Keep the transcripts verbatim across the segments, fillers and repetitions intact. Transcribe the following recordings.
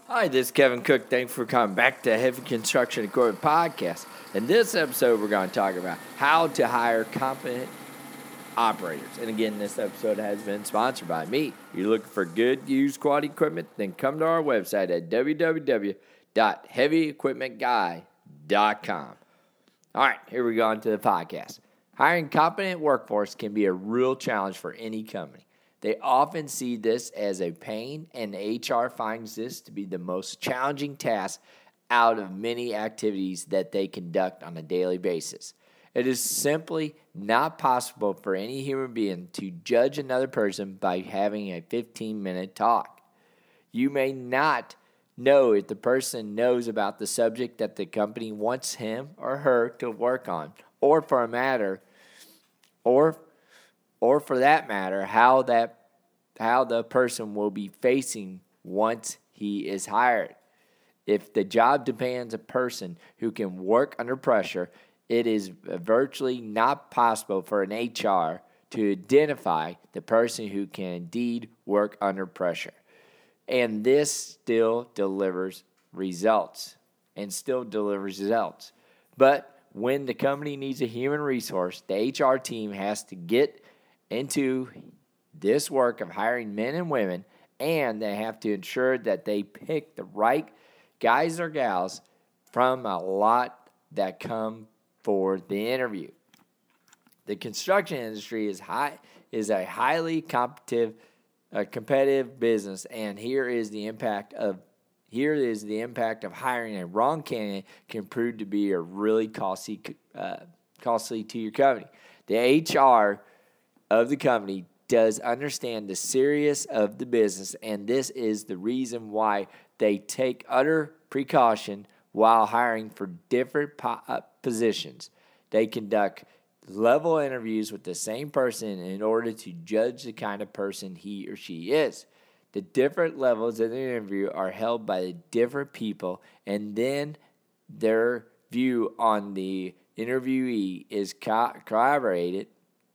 Hi, this is Kevin Cook. Thanks for coming back to Heavy Construction Equipment Podcast. In this episode, we're going to talk about how to hire competent operators. And again, this episode has been sponsored by me. If you're looking for good, used, quality equipment, then come to our website at w w w dot heavy equipment guy dot com. All right, here we go into the podcast. Hiring competent workforce can be a real challenge for any company. They often see this as a pain, and H R finds this to be the most challenging task out of many activities that they conduct on a daily basis. It is simply not possible for any human being to judge another person by having a fifteen-minute talk. You may not know if the person knows about the subject that the company wants him or her to work on, or for a matter, or or for that matter, how that how the person will be facing once he is hired. If the job demands a person who can work under pressure, it is virtually not possible for an H R to identify the person who can indeed work under pressure. And this still delivers results, and still delivers results. But when the company needs a human resource, the H R team has to get into this work of hiring men and women, and they have to ensure that they pick the right guys or gals from a lot that come for the interview. The construction industry is high is a highly competitive uh, competitive business, and here is the impact of here is the impact of hiring a wrong candidate can prove to be a really costly uh, costly to your company. The H R of the company does understand the seriousness of the business, and this is the reason why they take utter precaution while hiring for different po- uh, positions. They conduct level interviews with the same person in order to judge the kind of person he or she is. The different levels of the interview are held by the different people, and then their view on the interviewee is co- corroborated,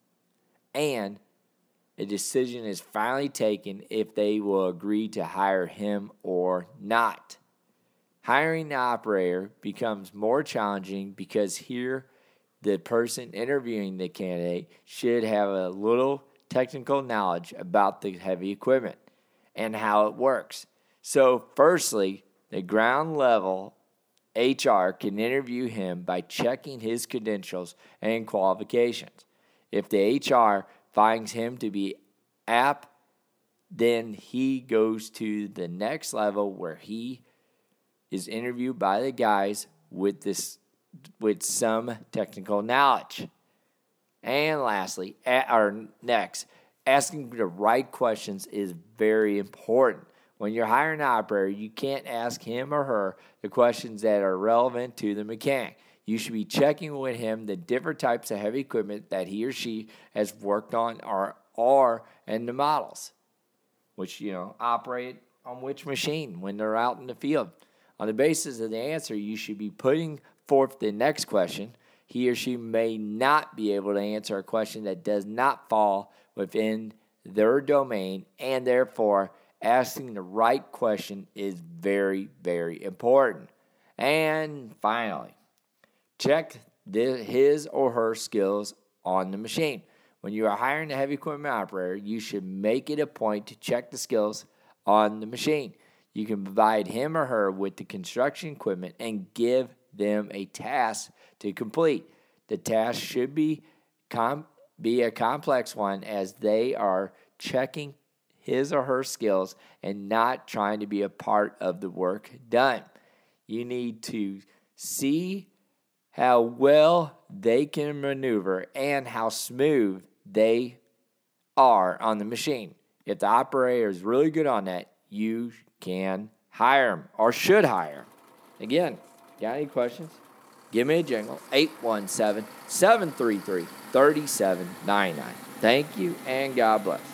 and a decision is finally taken if they will agree to hire him or not. Hiring the operator becomes more challenging because here the person interviewing the candidate should have a little technical knowledge about the heavy equipment and how it works. So firstly, the ground level H R can interview him by checking his credentials and qualifications. If the H R finds him to be apt, then he goes to the next level where he is interviewed by the guys with this with some technical knowledge. And lastly, at, or next, asking the right questions is very important. When you're hiring an operator, you can't ask him or her the questions that are relevant to the mechanic. You should be checking with him the different types of heavy equipment that he or she has worked on or are and the models, which, you know, operate on which machine when they're out in the field. On the basis of the answer, you should be putting forth the next question. He or she may not be able to answer a question that does not fall within their domain, and therefore asking the right question is very, very important. And finally, check the, his or her skills on the machine. When you are hiring a heavy equipment operator, you should make it a point to check the skills on the machine. You can provide him or her with the construction equipment and give them a task to complete. The task should be com- be a complex one, as they are checking his or her skills and not trying to be a part of the work done. You need to see how well they can maneuver and how smooth they are on the machine. If the operator is really good on that, you can hire them or should hire them. Again, got any questions? Give me a jingle, eight one seven, seven three three, three seven nine nine. Thank you, and God bless.